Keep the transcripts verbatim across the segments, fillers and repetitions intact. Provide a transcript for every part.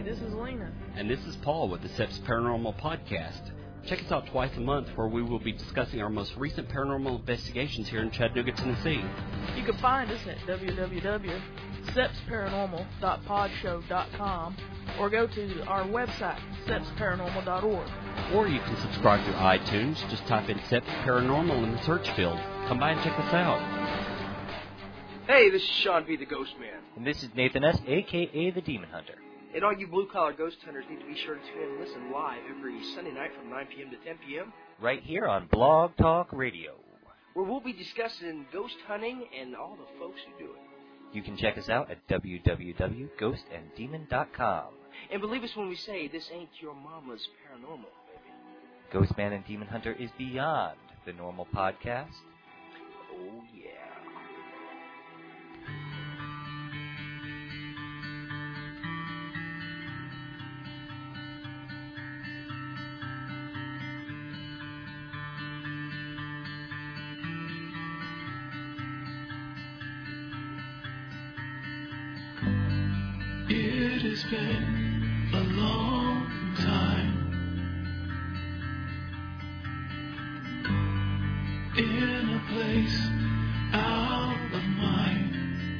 this is Lena. And this is Paul with the SEPS Paranormal Podcast. Check us out twice a month where we will be discussing our most recent paranormal investigations here in Chattanooga, Tennessee. You can find us at w w w dot seps paranormal dot podshow dot com or go to our website, seps paranormal dot org. Or you can subscribe through iTunes. Just type in SEPS Paranormal in the search field. Come by and check us out. Hey, this is Sean B., the Ghost Man. And this is Nathan S., a k a. the Demon Hunter. And all you blue-collar ghost hunters need to be sure to tune in and listen live every Sunday night from nine p.m. to ten p.m. Right here on Blog Talk Radio, where we'll be discussing ghost hunting and all the folks who do it. You can check us out at w w w dot ghost and demon dot com. And believe us when we say this ain't your mama's paranormal, baby. Ghostman and Demon Hunter is beyond the normal podcast. Oh, yeah. It has been a long time in a place out of mind,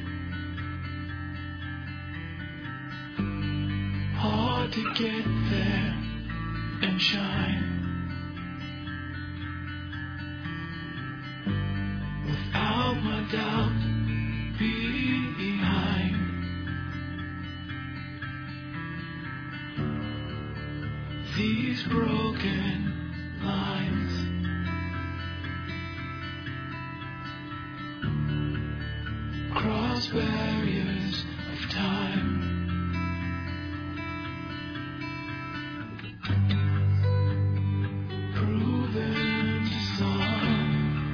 hard to get there and shine without my doubt behind. These broken lines cross barriers of time. Proven to some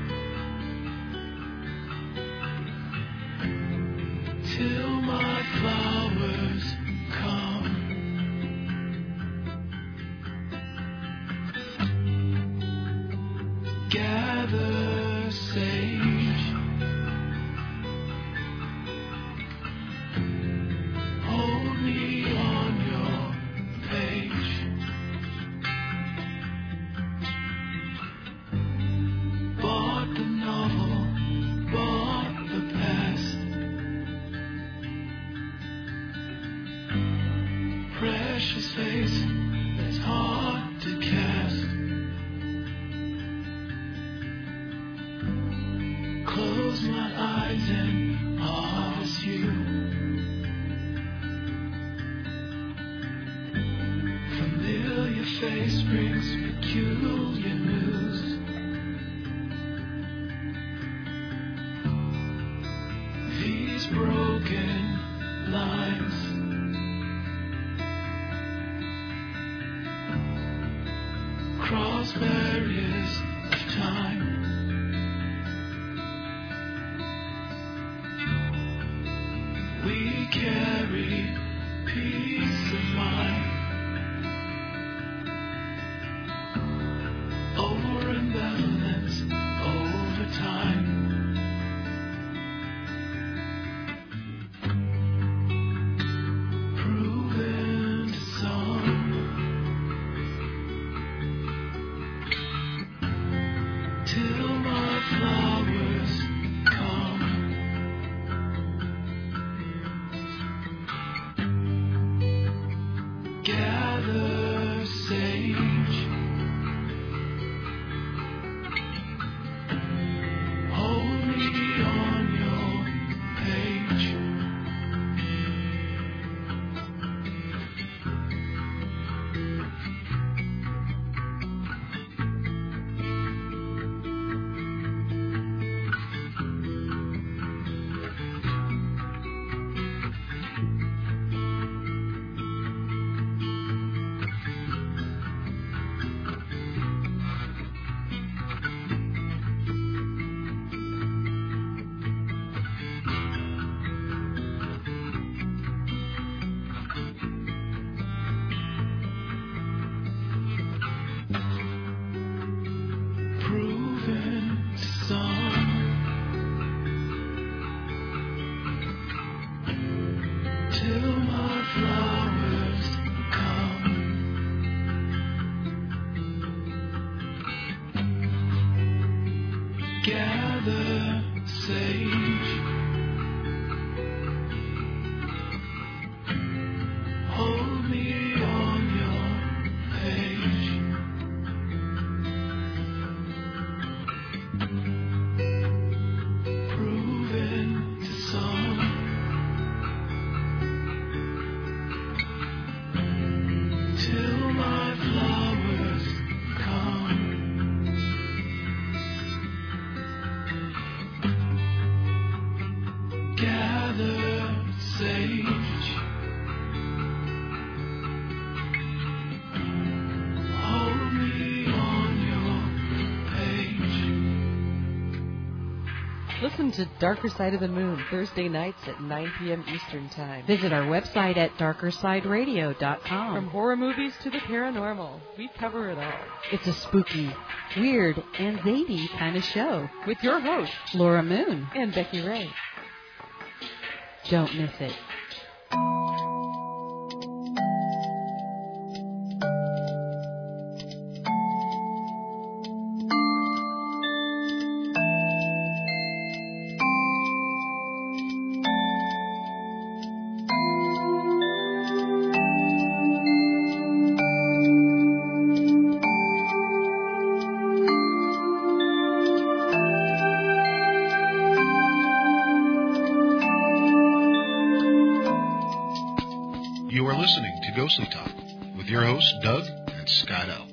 till my flowers come. Gather sage, hold me on your page. Bought the novel, bought the past. Precious face that's hard to cast. Close my eyes and harvest you. Familiar face brings peculiar news. These broken lines cross barriers of time. We carry peace of mind over ambivalence, over time. Proven to some till my flowers come. Gather sage, hold me on your page. gather sage. Hold me on your page. Proven to some, till my flowers come. Gather sage. Hold me on your page. Listen to Darker Side of the Moon Thursday nights at nine p.m. Eastern Time. Visit our website at darker side radio dot com. From horror movies to the paranormal, we cover it all. It's a spooky, weird, and zany kind of show. With your hosts, Laura Moon and Becky Ray. Don't miss it. You are listening to Ghostly Talk with your hosts, Doug and Scott L.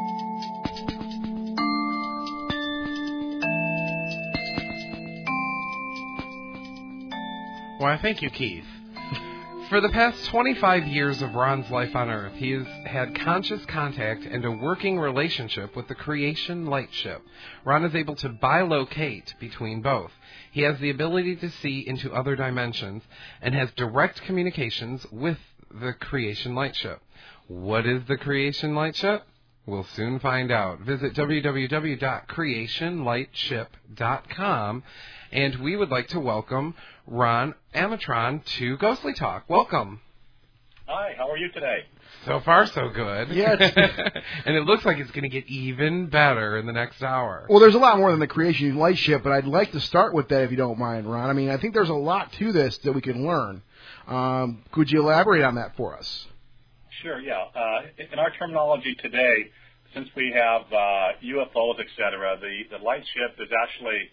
Why, thank you, Keith. For the past twenty-five years of Ron's life on Earth, he has had conscious contact and a working relationship with the Creation Light Ship. Ron is able to bilocate between both. He has the ability to see into other dimensions and has direct communications with the Creation Light Ship. What is the Creation Light Ship? We'll soon find out. Visit w w w dot creation light ship dot com, and we would like to welcome Ron Amatron to Ghostly Talk. Welcome. Hi, how are you today? So far, so good. Yeah. And it looks like it's going to get even better in the next hour. Well, there's a lot more than the Creation Light Ship, but I'd like to start with that if you don't mind, Ron. I mean, I think there's a lot to this that we can learn. Um, could you elaborate on that for us? Sure, yeah. Uh, in our terminology today, since we have uh, U F Os, et cetera, the, the light ship is actually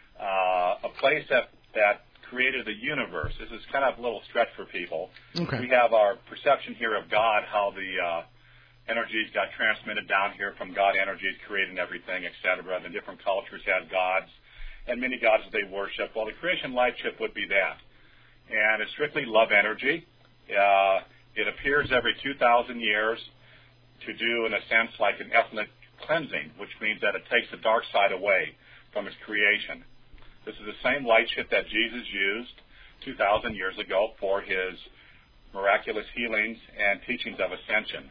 uh, a place that, that created the universe. This is kind of a little stretch for people. Okay. We have our perception here of God, how the uh, energies got transmitted down here from God energies creating everything, et cetera. The different cultures had gods, and many gods they worship. Well, the Creation Light Ship would be that. And it's strictly love energy. Uh, it appears every two thousand years to do, in a sense, like an ethnic cleansing, which means that it takes the dark side away from its creation. This is the same light ship that Jesus used two thousand years ago for his miraculous healings and teachings of ascension.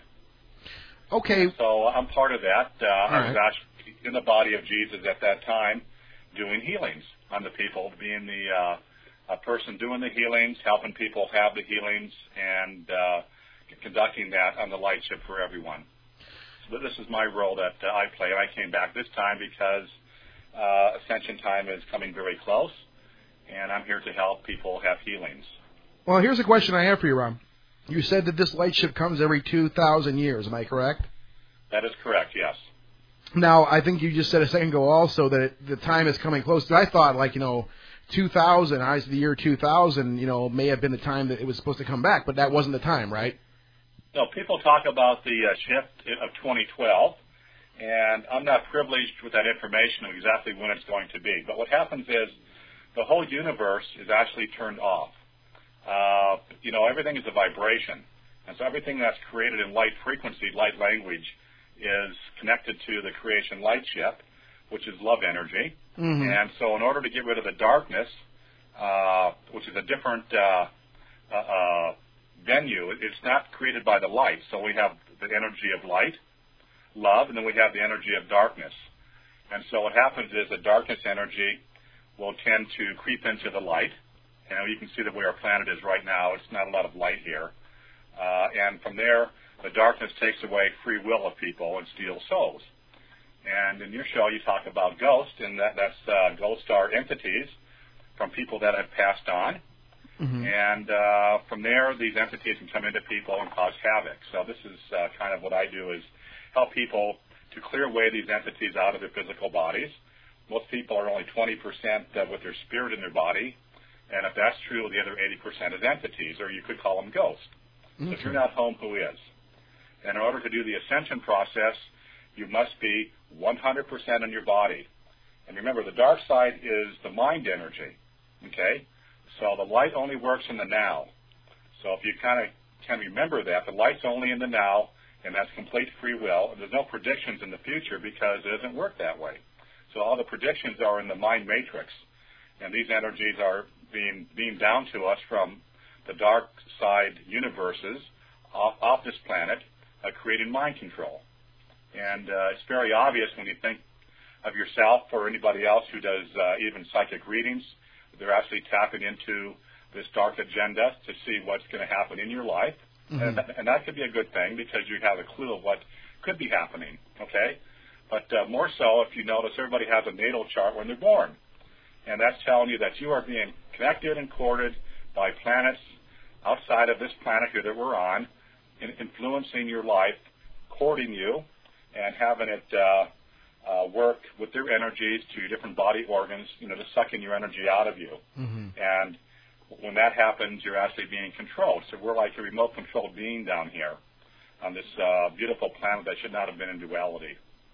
Okay. So I'm part of that. Uh, I was right. actually in the body of Jesus at that time doing healings on the people, being the uh, a person doing the healings, helping people have the healings, and uh, conducting that on the light ship for everyone. So this is my role that uh, I play. I came back this time because uh, Ascension time is coming very close, and I'm here to help people have healings. Well, here's a question I have for you, Ron. You said that this light ship comes every two thousand years. Am I correct? That is correct, yes. Now, I think you just said a second ago also that it, the time is coming close. I thought, like, you know, two thousand, I the year two thousand, you know, may have been the time that it was supposed to come back, but that wasn't the time, right? No, people talk about the uh, shift of twenty twelve, and I'm not privileged with that information of exactly when it's going to be. But what happens is the whole universe is actually turned off. Uh, you know, everything is a vibration. And so everything that's created in light frequency, light language, is connected to the Creation Light Ship, which is love energy. Mm-hmm. And so in order to get rid of the darkness, uh, which is a different uh, uh, uh, venue, it's not created by the light. So we have the energy of light, love, and then we have the energy of darkness. And so what happens is the darkness energy will tend to creep into the light. And you can see the way our planet is right now. It's not a lot of light here. Uh, and from there, the darkness takes away free will of people and steals souls. And in your show, you talk about ghosts, and that, that's uh, ghosts are entities from people that have passed on. Mm-hmm. And uh, from there, these entities can come into people and cause havoc. So this is uh, kind of what I do, is help people to clear away these entities out of their physical bodies. Most people are only twenty percent uh, with their spirit in their body. And if that's true, the other eighty percent is entities, or you could call them ghosts. Mm-hmm. So if you're not home, who is? And in order to do the ascension process, you must be one hundred percent in your body. And remember, the dark side is the mind energy, okay? So the light only works in the now. So if you kind of can remember that, the light's only in the now, and that's complete free will. And there's no predictions in the future because it doesn't work that way. So all the predictions are in the mind matrix. And these energies are being beamed down to us from the dark side universes off, off this planet, uh, creating mind control. And uh, it's very obvious when you think of yourself or anybody else who does uh, even psychic readings. They're actually tapping into this dark agenda to see what's going to happen in your life. Mm-hmm. And, that, and that could be a good thing because you have a clue of what could be happening, okay? But uh, more so, if you notice, everybody has a natal chart when they're born. And that's telling you that you are being connected and courted by planets outside of this planet here that we're on, in influencing your life, courting you, and having it uh, uh, work with their energies to your different body organs, you know, just sucking your energy out of you. Mm-hmm. And when that happens, you're actually being controlled. So we're like a remote-controlled being down here on this uh, beautiful planet that should not have been in duality.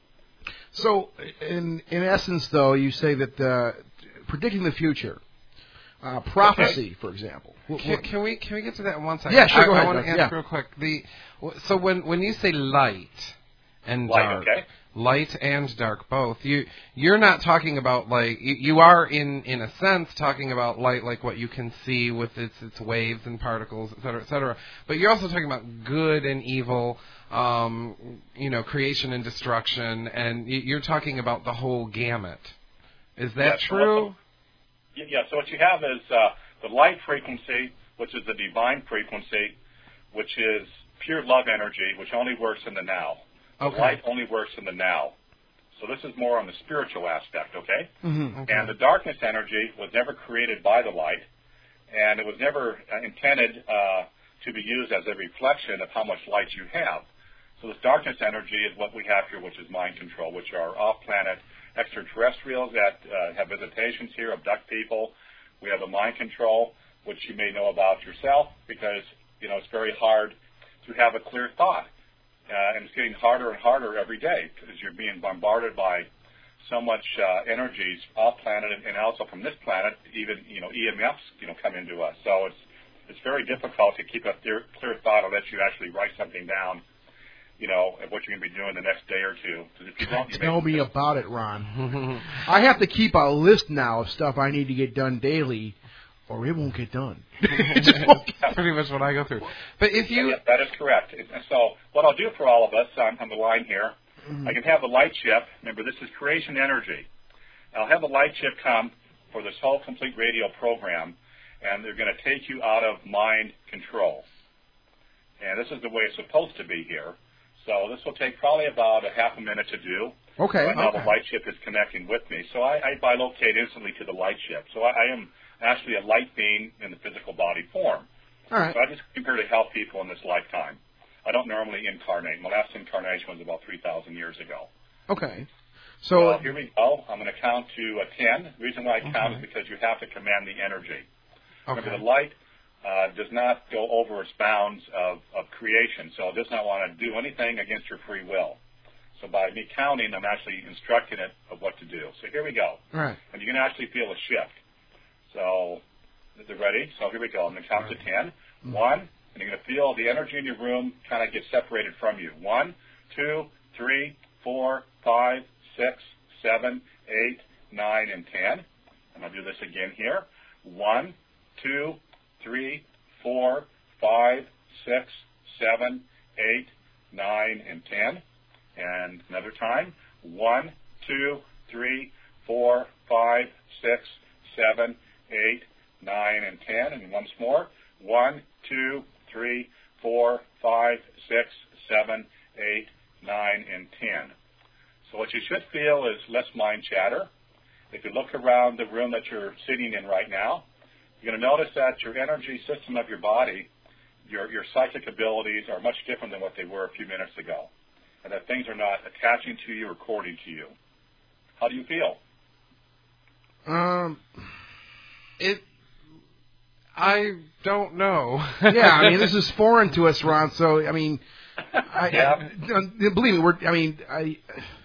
So, in in essence, though, you say that uh, predicting the future, uh, prophecy, okay. for example. Can, can we can we get to that in one second? Yeah, sure. I, go ahead. I want to ask yeah. real quick. The so when when you say light and light, dark, okay. light and dark both, you you're not talking about like you, you are in in a sense talking about light like what you can see with its its waves and particles, et cetera, et cetera. But you're also talking about good and evil. Um, you know, creation and destruction, and you're talking about the whole gamut. Is that yeah, true? So yeah, so what you have is uh, the light frequency, which is the divine frequency, which is pure love energy, which only works in the now. Okay. The light only works in the now. So this is more on the spiritual aspect, okay? Mm-hmm. Okay. And the darkness energy was never created by the light, and it was never uh, intended uh, to be used as a reflection of how much light you have. So this darkness energy is what we have here, which is mind control, which are off-planet extraterrestrials that uh, have visitations here, abduct people. We have the mind control, which you may know about yourself because, you know, it's very hard to have a clear thought. Uh, and it's getting harder and harder every day because you're being bombarded by so much uh, energies off-planet and, and also from this planet, even, you know, E M Fs, you know, come into us. So it's it's very difficult to keep a clear, clear thought unless you actually write something down, you know, what you're going to be doing the next day or two. If you don't, you Tell me about it, Ron. I have to keep a list now of stuff I need to get done daily, or it won't get done. That's pretty much what I go through. But if you... Yeah, that is correct. And so what I'll do for all of us on, on the line here, mm-hmm. I can have the light chip. Remember, this is creation energy. I'll have the light chip come for this whole complete radio program, and they're going to take you out of mind control. And this is the way it's supposed to be here. So this will take probably about a half a minute to do. Okay. Right now okay. the light chip is connecting with me. So I, I bilocate instantly to the light chip. So I, I am actually a light being in the physical body form. All right. So I just come here to help people in this lifetime. I don't normally incarnate. My last incarnation was about three thousand years ago. Okay. So well, here we go. I'm going to count to a ten. The reason why I count okay. is because you have to command the energy. Okay. Remember, the light uh, does not go over its bounds of, of creation, so it does not want to do anything against your free will. So by me counting, I'm actually instructing it of what to do. So here we go. All right. And you can actually feel a shift. So, is it ready? So here we go. I'm going to count right. to ten. Mm-hmm. One, and you're going to feel the energy in your room kind of get separated from you. One, two, three, four, five, six, seven, eight, nine, and ten. And I'll do this again here. One, two, three, four, five, six, seven, eight, nine, and ten. And another time. One, two, three, four, five, six, seven, eight, nine, and ten. And once more. One, two, three, four, five, six, seven, eight, nine, and ten. So what you should feel is less mind chatter. If you look around the room that you're sitting in right now, you're going to notice that your energy system of your body, your, your psychic abilities are much different than what they were a few minutes ago, and that things are not attaching to you or cording to you. How do you feel? Um, it... I don't know. Yeah, I mean, this is foreign to us, Ron, so, I mean, I, yeah. I, believe me, we're, I mean, I...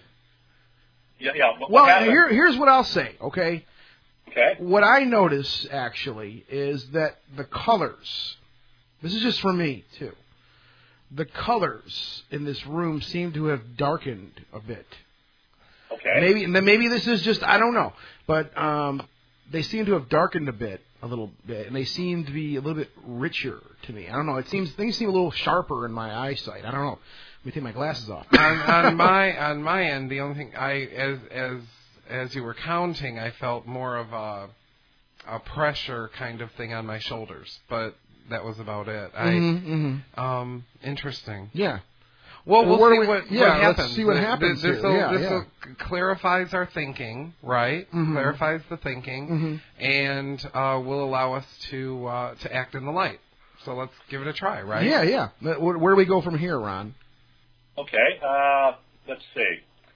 Yeah, yeah. What, well, what here, here's what I'll say, okay? Okay. What I notice, actually, is that the colors, this is just for me, too, the colors in this room seem to have darkened a bit. Okay. Maybe, maybe this is just, I don't know, but um, they seem to have darkened a bit, a little bit, and they seem to be a little bit richer to me. I don't know, it seems, things seem a little sharper in my eyesight. I don't know. Let me take my glasses off. on, on my on my end, the only thing I as as as you were counting, I felt more of a a pressure kind of thing on my shoulders, but that was about it. I mm-hmm, mm-hmm. um interesting. Yeah. Well, we'll, well see we, what, yeah, what happens. Let's see what happens. This will yeah, yeah. clarifies our thinking, right? Mm-hmm. Clarifies the thinking, mm-hmm. and uh, will allow us to uh, to act in the light. So let's give it a try, right? Yeah, yeah. Where, where do we go from here, Ron? Okay, uh, let's see.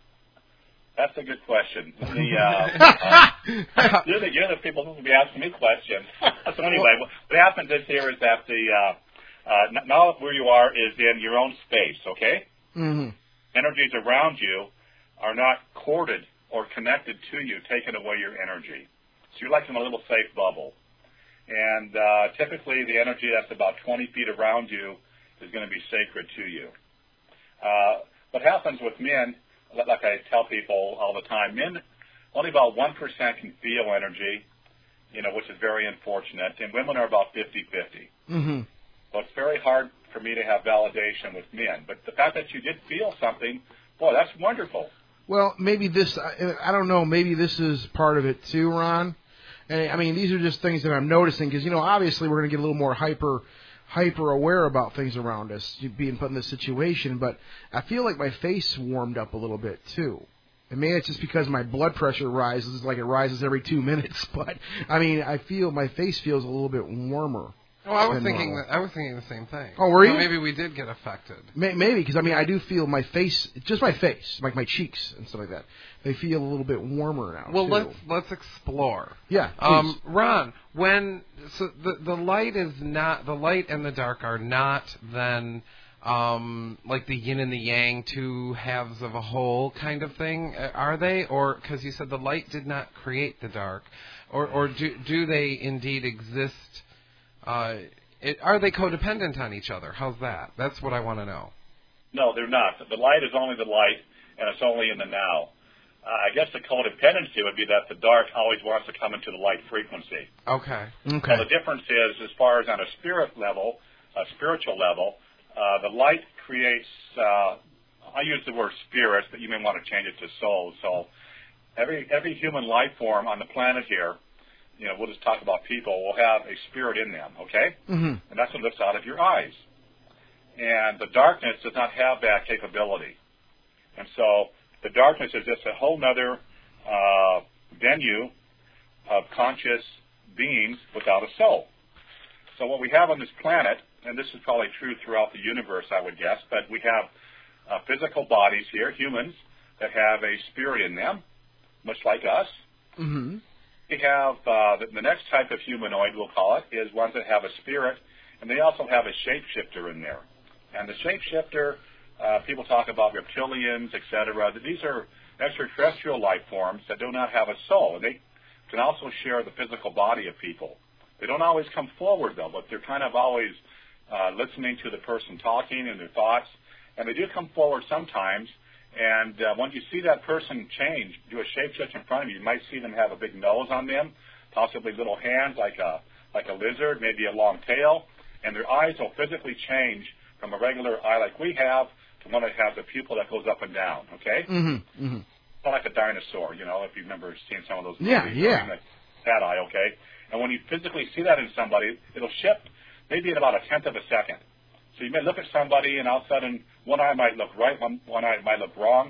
That's a good question. The, uh, uh, you're, the, you're the people who will be asking me questions. So anyway, what, what happens is here is that the uh, uh, now where you are is in your own space, okay? Mm-hmm. Energies around you are not corded or connected to you, taking away your energy. So you're like in a little safe bubble. And uh, typically the energy that's about twenty feet around you is going to be sacred to you. Uh, what happens with men, like I tell people all the time, men, only about one percent can feel energy, you know, which is very unfortunate, and women are about fifty-fifty. Mm-hmm. So it's very hard for me to have validation with men. But the fact that you did feel something, boy, that's wonderful. Well, maybe this, I, I don't know, maybe this is part of it too, Ron. And, I mean, these are just things that I'm noticing because, you know, obviously we're going to get a little more hyper hyper aware about things around us, being put in this situation, but I feel like my face warmed up a little bit too. And maybe it's just because my blood pressure rises, like it rises every two minutes, but I mean, I feel my face feels a little bit warmer. Oh, I was thinking that, I was thinking the same thing. Oh, were you? So maybe we did get affected. Maybe, because I mean, I do feel my face, just my face, like my cheeks and stuff like that. They feel a little bit warmer now. Well, too. let's let's explore. Yeah. Um, Ron, when so the the light is not the light and the dark are not then um, like the yin and the yang, two halves of a whole kind of thing, are they? Or because you said the light did not create the dark, or or do do they indeed exist? Uh, it, are they codependent on each other? How's that? That's what I want to know. No, they're not. The light is only the light, and it's only in the now. Uh, I guess the codependency would be that the dark always wants to come into the light frequency. Okay. Okay. So the difference is, as far as on a spirit level, a spiritual level, uh, the light creates, uh, I use the word spirit, but you may want to change it to soul. So every every human life form on the planet here, you know, we'll just talk about people, will have a spirit in them, okay? Mm-hmm. And that's what looks out of your eyes. And the darkness does not have that capability. And so the darkness is just a whole other uh, venue of conscious beings without a soul. So what we have on this planet, and this is probably true throughout the universe, I would guess, but we have uh, physical bodies here, humans, that have a spirit in them, much like us. Mm-hmm. We have uh, the, the next type of humanoid, we'll call it, is ones that have a spirit, and they also have a shapeshifter in there. And the shapeshifter, uh, people talk about reptilians, et cetera. These are extraterrestrial life forms that do not have a soul, and they can also share the physical body of people. They don't always come forward, though, but they're kind of always uh, listening to the person talking and their thoughts, and they do come forward sometimes. And uh, when you see that person change, do a shapeshift in front of you, you might see them have a big nose on them, possibly little hands like a like a lizard, maybe a long tail, and their eyes will physically change from a regular eye like we have to one that has a pupil that goes up and down, okay? Mm-hmm. Mm-hmm. Kind of like a dinosaur, you know, if you remember seeing some of those movies. Yeah, yeah. Like that eye, okay? And when you physically see that in somebody, it'll shift maybe in about a tenth of a second. So you may look at somebody, and all of a sudden, one eye might look right, one, one eye might look wrong.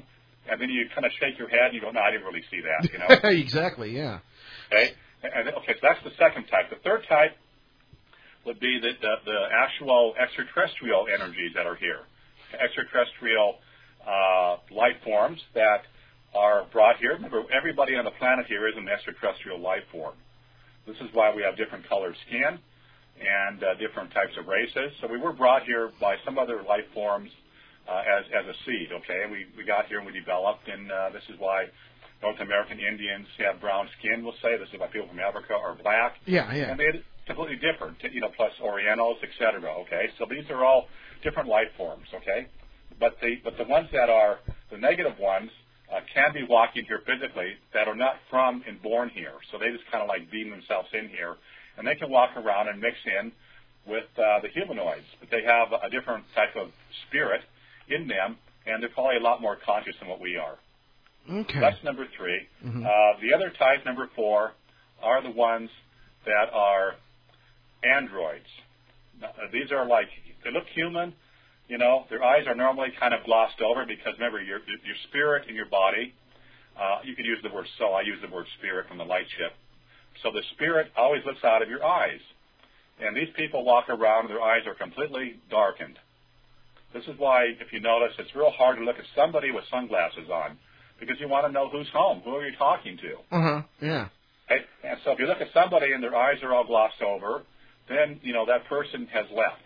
and then you kind of shake your head and you go, no, I didn't really see that, you know. Exactly, yeah. Okay, and, okay, so that's the second type. The third type would be the, the, the actual extraterrestrial energies that are here, extraterrestrial uh, life forms that are brought here. Remember, everybody on the planet here is an extraterrestrial life form. This is why we have different colored skin and uh, different types of races. So we were brought here by some other life forms uh, as as a seed, okay? We we got here and we developed, and uh, this is why North American Indians have brown skin, we'll say. This is why people from Africa are black. Yeah, yeah. And they're completely different, you know, plus Orientals, et cetera, okay? So these are all different life forms, okay? But the, but the ones that are the negative ones uh, can be walking here physically that are not from and born here. So they just kind of like beam themselves in here. And they can walk around and mix in with uh, the humanoids. But they have a different type of spirit in them, and they're probably a lot more conscious than what we are. Okay. So that's number three. Mm-hmm. Uh, the other type, number four, are the ones that are androids. Now, these are like, they look human, you know, their eyes are normally kind of glossed over because, remember, your your spirit in your body, uh, you could use the word soul. I use the word spirit from the light ship. So the spirit always looks out of your eyes. And these people walk around, their eyes are completely darkened. This is why, if you notice, it's real hard to look at somebody with sunglasses on because you want to know who's home, who are you talking to. Uh-huh, yeah. Okay? And so if you look at somebody and their eyes are all glossed over, then, you know, that person has left.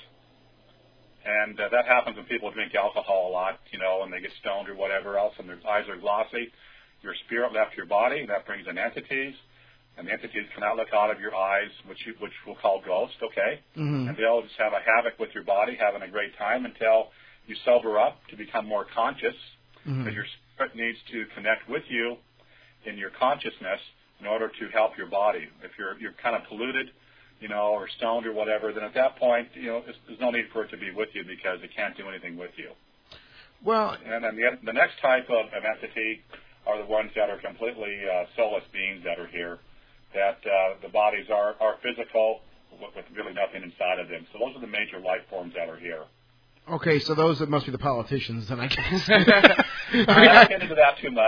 And uh, that happens when people drink alcohol a lot, you know, and they get stoned or whatever else, and their eyes are glossy. Your spirit left your body, and that brings in entities. And the entities cannot look out of your eyes, which you, which we'll call ghosts, okay? Mm-hmm. And they'll just have a havoc with your body, having a great time until you sober up to become more conscious, mm-hmm. because your spirit needs to connect with you in your consciousness in order to help your body. If you're you're kind of polluted, you know, or stoned or whatever, then at that point, you know, there's, there's no need for it to be with you because it can't do anything with you. Well, and then the, the next type of, of entity are the ones that are completely uh, soulless beings that are here, that uh, the bodies are, are physical with, with really nothing inside of them. So those are the major life forms that are here. Okay, so those that must be the politicians, then I guess. I don't get into that too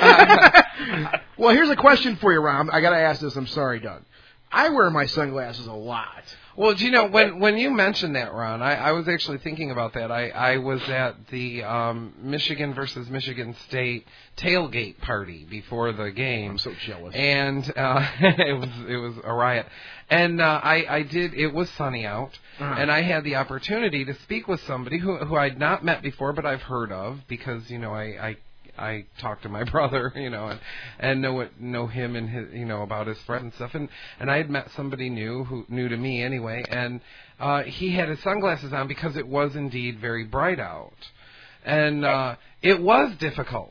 much. Well, here's a question for you, Ron. I got to ask this. I'm sorry, Doug. I wear my sunglasses a lot. Well, do you know, when when you mentioned that, Ron, I, I was actually thinking about that. I, I was at the um, Michigan versus Michigan State tailgate party before the game. I'm so jealous. And uh, it was it was a riot. And uh, I, I did, it was sunny out, uh-huh. and I had the opportunity to speak with somebody who who I'd not met before, but I've heard of because, you know, I, I I talked to my brother, you know, and, and know what, know him and his, you know, about his friends and stuff. And, and I had met somebody new who new to me anyway, and uh, he had his sunglasses on because it was indeed very bright out, and uh, it was difficult.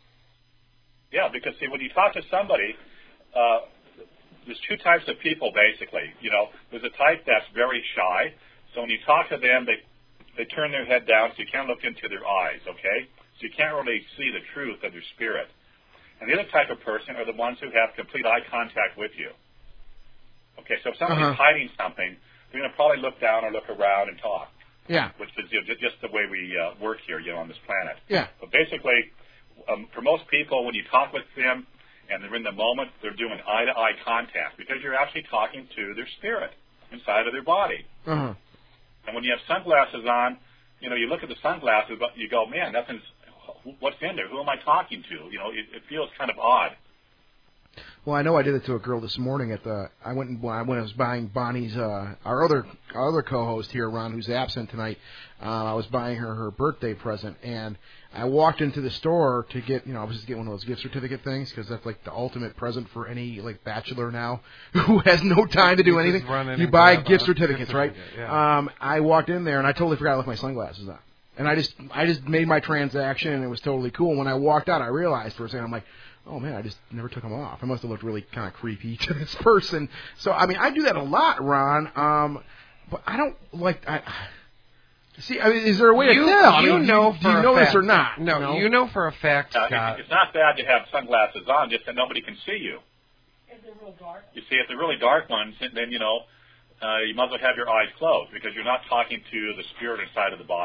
Yeah, because see, when you talk to somebody, uh, there's two types of people basically. You know, there's a type that's very shy. So when you talk to them, they they turn their head down so you can't look into their eyes. Okay. So you can't really see the truth of their spirit. And the other type of person are the ones who have complete eye contact with you. Okay, so if somebody's uh-huh. hiding something, they're going to probably look down or look around and talk. Yeah. Which is, you know, just the way we uh, work here, you know, on this planet. Yeah. But basically, um, for most people, when you talk with them and they're in the moment, they're doing eye-to-eye contact because you're actually talking to their spirit inside of their body. Uh-huh. And when you have sunglasses on, you know, you look at the sunglasses, but you go, man, nothing's, what's in there? Who am I talking to? You know, it, it feels kind of odd. Well, I know I did it to a girl this morning at the. I went and when I was buying Bonnie's, uh, our other our other co-host here, Ron, who's absent tonight. Uh, I was buying her her birthday present, and I walked into the store to get, you know, I was just getting one of those gift certificate things because that's like the ultimate present for any like bachelor now who has no time to do you anything. You buy gift certificates, gift right? Certificate, yeah. Um, I walked in there and I totally forgot I left my sunglasses on. And I just I just made my transaction, and it was totally cool. And when I walked out, I realized for a second, I'm like, oh, man, I just never took them off. I must have looked really kind of creepy to this person. So, I mean, I do that a lot, Ron, um, but I don't like... I, see, I mean, is there a way you, to tell? You I mean, know do, for do you a know fact. this or not? No, you know, you know for a fact, uh, Scott. It's not bad to have sunglasses on, just that nobody can see you. If they're real dark. You see, if they're really dark ones, then, you know, uh, you might as well have your eyes closed because you're not talking to the spirit inside of the body.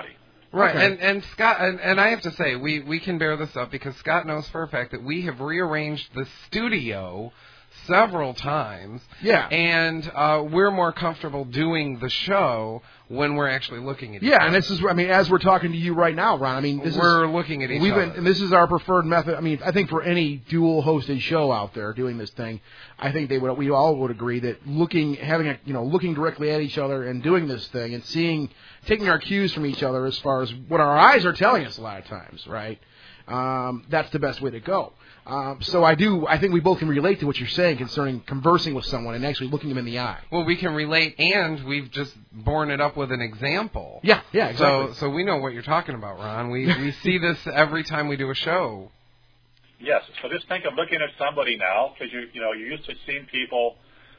Right, Okay. and and Scott, and, and I have to say, we, we can bear this up because Scott knows for a fact that we have rearranged the studio several times. Yeah. And uh, we're more comfortable doing the show when we're actually looking at each Yeah, other. and this is, I mean, as we're talking to you right now, Ron, I mean, this we're is, looking at each we've other. been, and this is our preferred method. I mean, I think for any dual-hosted show out there doing this thing, I think they would, we all would agree that looking, having a, you know, looking directly at each other and doing this thing and seeing, taking our cues from each other as far as what our eyes are telling us a lot of times, right? Um, that's the best way to go. Um, so I do, I think we both can relate to what you're saying concerning conversing with someone and actually looking them in the eye. Well, we can relate, and we've just borne it up with an example. Yeah, yeah, exactly. So, so we know what you're talking about, Ron. We we see this every time we do a show. Yes. So just think of looking at somebody now, because you you know you're used to seeing people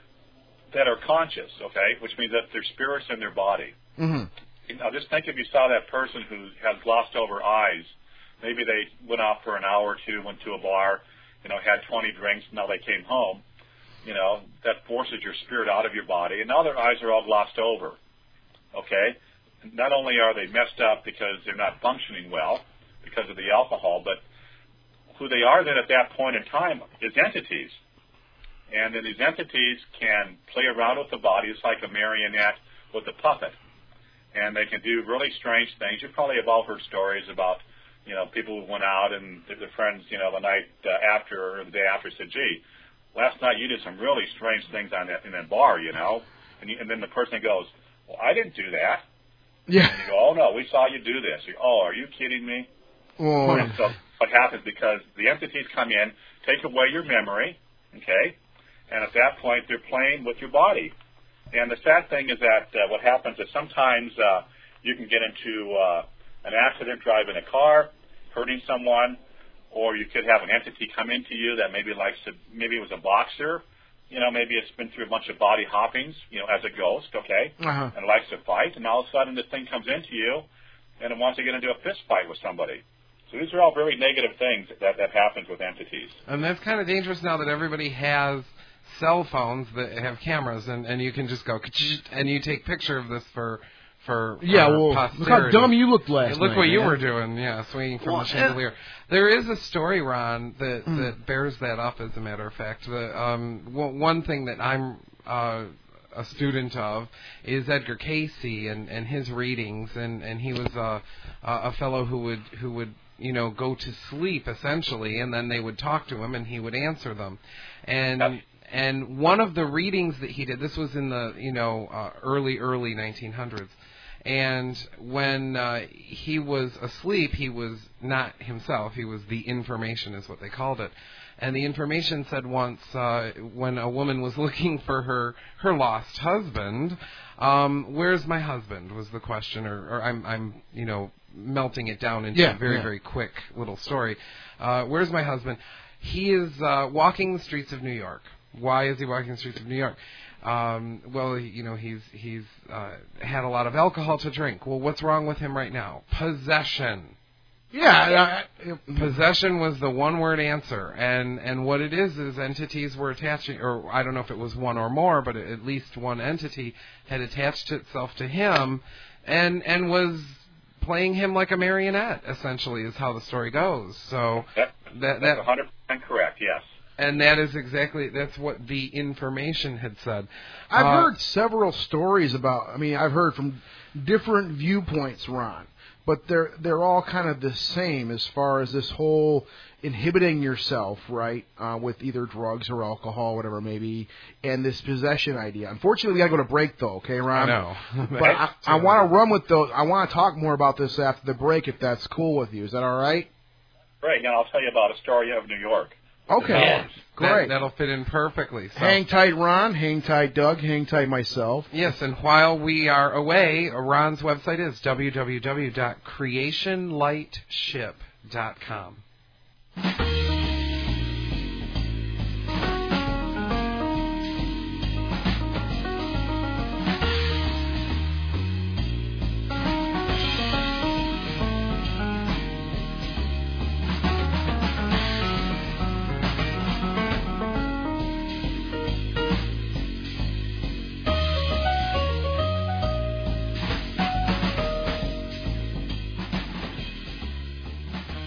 that are conscious, okay, which means that their spirit's in their body. Mm-hmm. Now just think if you saw that person who has glossed over eyes. Maybe they went out for an hour or two, went to a bar, you know, had twenty drinks, now they came home. You know, that forces your spirit out of your body, and now their eyes are all glossed over, okay? Not only are they messed up because they're not functioning well because of the alcohol, but who they are then at that point in time is entities. And then these entities can play around with the body. It's like a marionette with a puppet. And they can do really strange things. You probably have all heard stories about you know, people who went out and their friends, you know, the night uh, after or the day after said, gee, last night you did some really strange things on that, in that bar, you know. And, you, and then the person goes, well, I didn't do that. Yeah. And you go, oh, no, we saw you do this. You go, oh, are you kidding me? Oh. And so what happens because the entities come in, take away your memory, okay, and at that point they're playing with your body. And the sad thing is that uh, what happens is sometimes uh, you can get into uh, an accident driving a car, hurting someone, or you could have an entity come into you that maybe likes to, maybe it was a boxer, you know, maybe it's been through a bunch of body hoppings, you know, as a ghost, okay, uh-huh. and likes to fight, and all of a sudden this thing comes into you, and it wants to get into a fist fight with somebody. So these are all very negative things that, that happens with entities. And that's kind of dangerous now that everybody has cell phones that have cameras, and, and you can just go, and you take picture of this for... For yeah, uh, well, posterity. Look how dumb you looked last yeah, look night. what you man. were doing, yeah, swinging from well, the chandelier. There is a story, Ron, that, mm. that bears that up, as a matter of fact. The, um, one thing that I'm uh, a student of is Edgar Casey and, and his readings, and, and he was a, a fellow who would who would you know go to sleep essentially, and then they would talk to him, and he would answer them, and. Yep. And one of the readings that he did, this was in the you know uh, early early nineteen hundreds, and when uh, he was asleep, he was not himself. He was the information, is what they called it. And the information said once, uh, when a woman was looking for her her lost husband, um, "Where's my husband?" was the question, or, or I'm I'm you know melting it down into yeah, a very yeah. very quick little story. Uh, "Where's my husband?" He is uh, walking the streets of New York. Why is he walking the streets of New York? Um, well, you know, he's he's uh, had a lot of alcohol to drink. Well, what's wrong with him right now? Possession. Yeah. I, I, Possession was the one-word answer, and and what it is is entities were attaching, or I don't know if it was one or more, but at least one entity had attached itself to him, and and was playing him like a marionette. Essentially, is how the story goes. So that, that that's that one hundred percent correct. Yes. And that is exactly, that's what the information had said. I've uh, heard several stories about, I mean, I've heard from different viewpoints, Ron, but they're they're all kind of the same as far as this whole inhibiting yourself, right, uh, with either drugs or alcohol, whatever it may be, and this possession idea. Unfortunately, we got to go to break, though, okay, Ron? I know. But I, I want to run with those. I want to talk more about this after the break, if that's cool with you. Is that all right? Great. Now I'll tell you about Astoria of New York. Okay, yeah. great. That, that'll fit in perfectly. So. Hang tight, Ron. Hang tight, Doug. Hang tight, myself. Yes, and while we are away, Ron's website is w w w dot creation light ship dot com.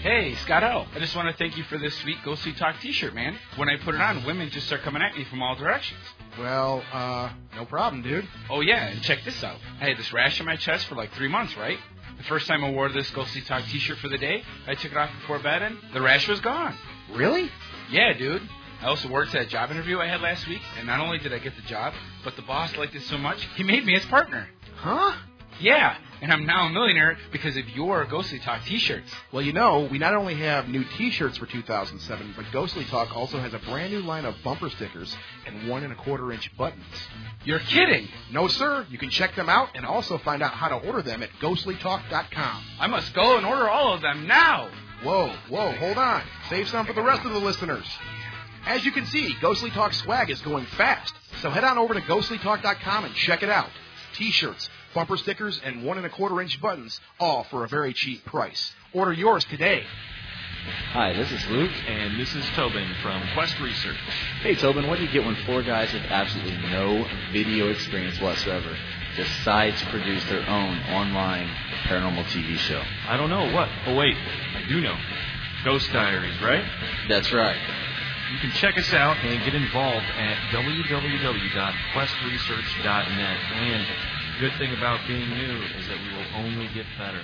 Hey, Scott L. I just want to thank you for this sweet Ghostly Talk t-shirt, man. When I put it on, women just start coming at me from all directions. Well, uh, no problem, dude. Oh, yeah, and check this out. I had this rash on my chest for like three months, right? The first time I wore this Ghostly Talk t-shirt for the day, I took it off before bed and the rash was gone. Really? Yeah, dude. I also worked at a job interview I had last week, and not only did I get the job, but the boss liked it so much, he made me his partner. Huh? Yeah, and I'm now a millionaire because of your Ghostly Talk t-shirts. Well, you know, we not only have new t-shirts for two thousand seven, but Ghostly Talk also has a brand new line of bumper stickers and one and a quarter inch buttons. You're kidding? No, sir. You can check them out and also find out how to order them at ghostly talk dot com. I must go and order all of them now. Whoa, whoa, hold on. Save some for the rest of the listeners. As you can see, Ghostly Talk swag is going fast. So head on over to ghostly talk dot com and check it out. T-shirts, bumper stickers, and one and a quarter inch buttons, all for a very cheap price. Order yours today. Hi, this is Luke. And this is Tobin from Quest Research. Hey, Tobin, what do you get when four guys with absolutely no video experience whatsoever decide to produce their own online paranormal T V show? I don't know. What? Oh, wait. I do know. Ghost Diaries, right? That's right. You can check us out and get involved at w w w dot quest research dot net. And the good thing about being new is that we will only get better.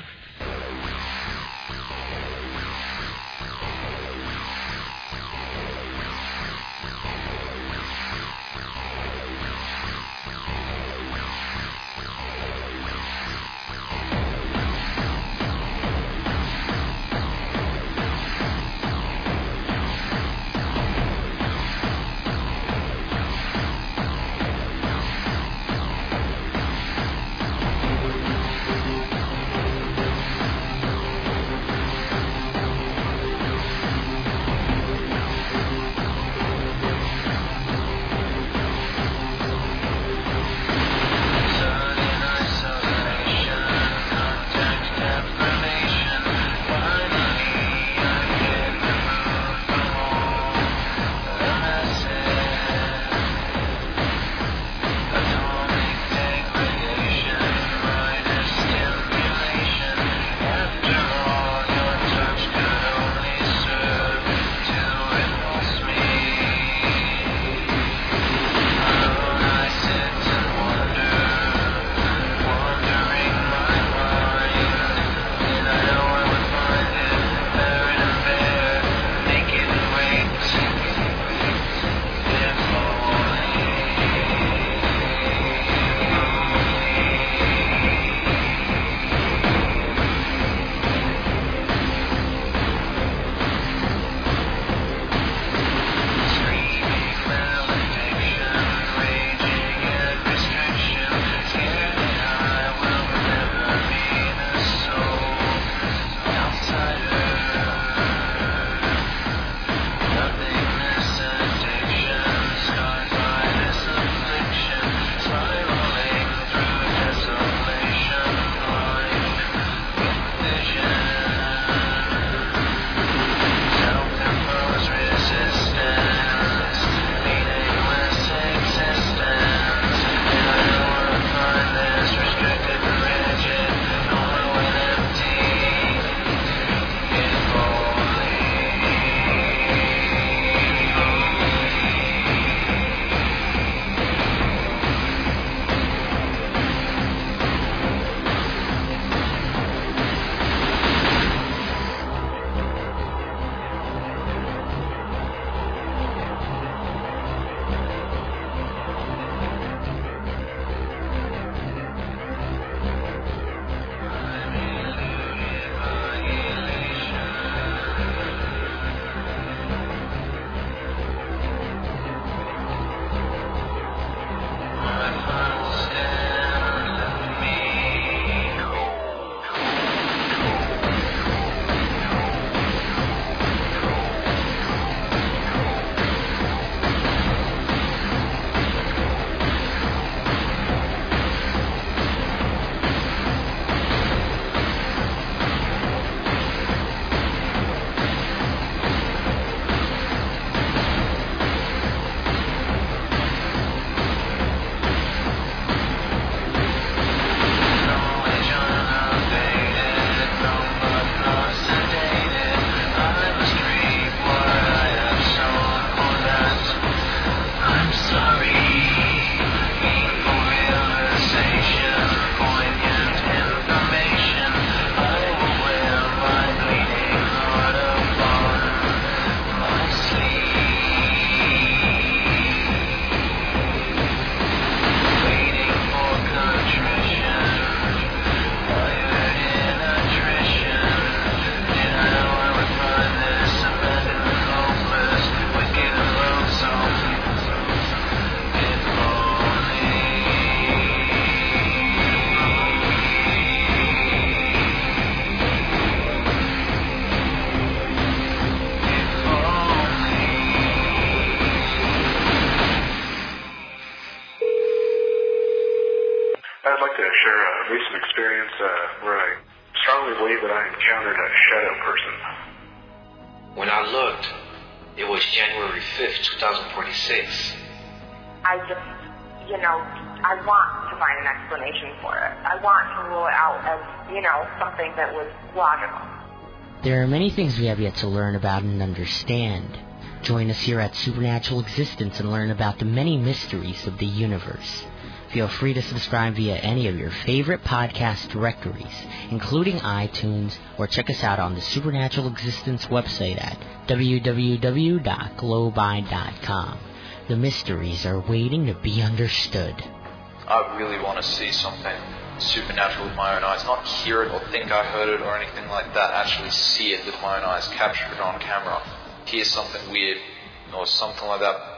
encountered a shadow person? When I looked, it was January fifth, twenty forty-six. I just, you know, I want to find an explanation for it. I want to rule it out as, you know, something that was logical. There are many things we have yet to learn about and understand. Join us here at Supernatural Existence and learn about the many mysteries of the universe. Feel free to subscribe via any of your favorite podcast directories, including iTunes, or check us out on the Supernatural Existence website at w w w dot globi dot com. The mysteries are waiting to be understood. I really want to see something supernatural with my own eyes, not hear it or think I heard it or anything like that, actually see it with my own eyes, capture it on camera, hear something weird or something like that.